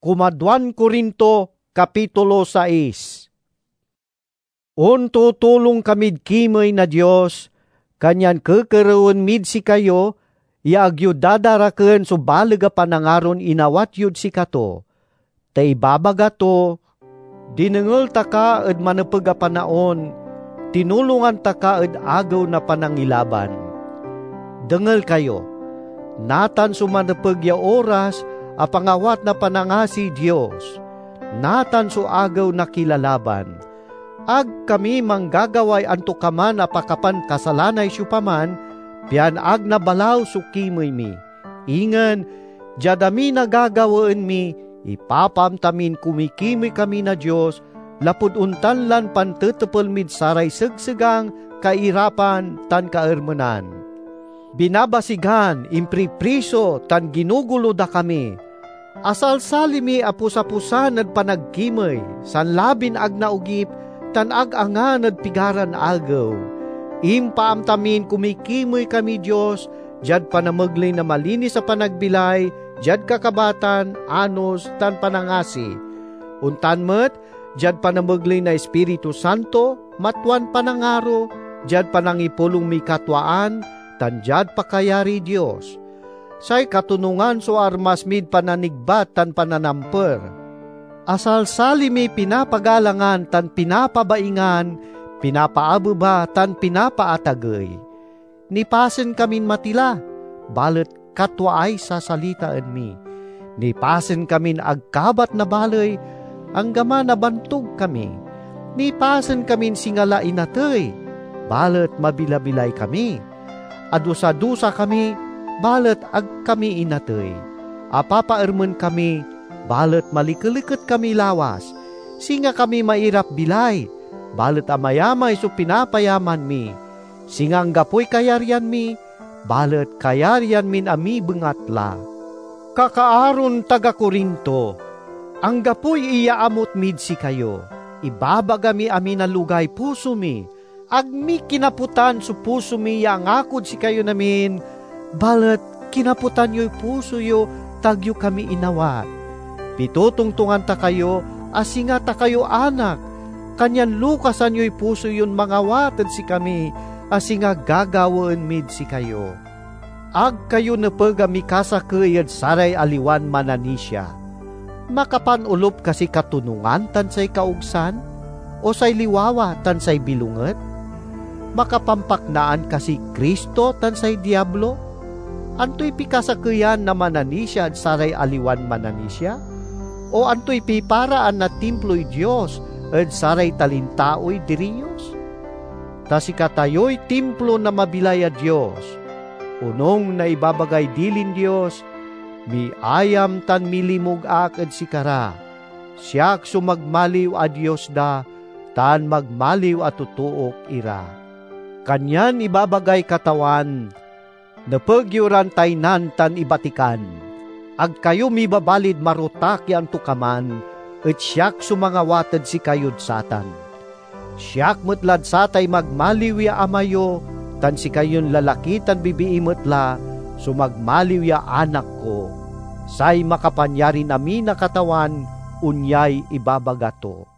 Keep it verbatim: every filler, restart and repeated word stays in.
Kumadwan Korinto, Kapitulo sais. On tutulong kamid kimay na Diyos, kanyan kekerawan mid si kayo, yaagyo dadaraken so balaga panangaron inawat yud si kato. Tay babaga to, dinengel taka ed manepeg a panaon, tinulungan taka ed agaw na panangilaban. Dengel kayo, natan sumanepeg ya oras, a pangawat na panangasi Diyos, natan so agaw na kilalaban. Ag kami manggagaway antukaman apakapan kasalanay syupaman, pian ag nabalaw sukimoy mi. Ingan, jadami nagagawaan mi, ipapamtamin kumikimoy kami na Diyos, lapud untan lan pantetepel mid saray segsegang kairapan tan kaermenan. Binabasigan, impripriso, tan ginugulo da kami. Asal salimi apusapusan at panagkimay, san labin ag naugip, tan ag angan at pigaran agaw. Impaamtamin kumikimoy kami Diyos, jad panamaglay na malinis sa panagbilay, jad kakabatan, anos, tan panangasi. Untan met, jad panamaglay na Espiritu Santo, matwan panangaro, jad panangipulong mi katwaan, tan jad pakayari Diyos. Say katunungan so armas mid pananigbat tan pananamper. Asal salimi pinapagalangan tan pinapabaingan, pinapaababa tan pinapaatagay. Nipasen kamin matila, balet katwa ay sasalitaan mi. Nipasen kamin agkabat na balay, ang gama na bantog kami. Nipasen kamin singala inatay, balet mabilabilay kami. Adusa-dusa kami, balet ag kami inatay. Apapaermen kami, balet malikeliket kami lawas. Singa kami mairap bilay, balet amayamay so pinapayaman mi. Singang gapoy kayarian mi, balet kayarian min ami bengatla. Kakaaron taga Korinto, ang gapoy iaamot mid si kayo. Ibabagami ami na lugay puso mi. Agmi kinaputan su puso mi yang akod si kayo namin, balet kinaputan yo'y puso yo, tagyo kami inawat. Pitutungtungan ta kayo, asinga ta kayo anak, kanyan lukasan yo'y puso yun mangawatan si kami, asinga gagawaan mid si kayo. Ag kayo napega mikasakayad saray aliwan mananisya. Makapanulop kasi katunungan tan say kaugsan, o say liwawa tan say bilunget? Makapampaknaan kasi Kristo tan say diablo? Anto'y pikasakayan na mananisya at saray aliwan mananisya? O anto'y piparaan na timplo'y Diyos at saray talintao'y diriyos? Ta si katayo'y timplo na mabilay a Diyos. Unong na ibabagay dilin Diyos, mi ayam tan milimog ak at sikara. Siyak sumagmaliw a Diyos da, tan magmaliw at tutuok ira. Kanyan ibabagay katawan, napagyuran taynan tan ibatikan. Ag kayo mibabalid marutak yan tukaman, at siyak sumangawatad si kayod satan. Siyak mutlad satay magmaliw ya amayo, tan si kayon lalaki tan bibiimutla, sumagmaliw ya anak ko. Say makapanyari nami na katawan, unyay ibabagato.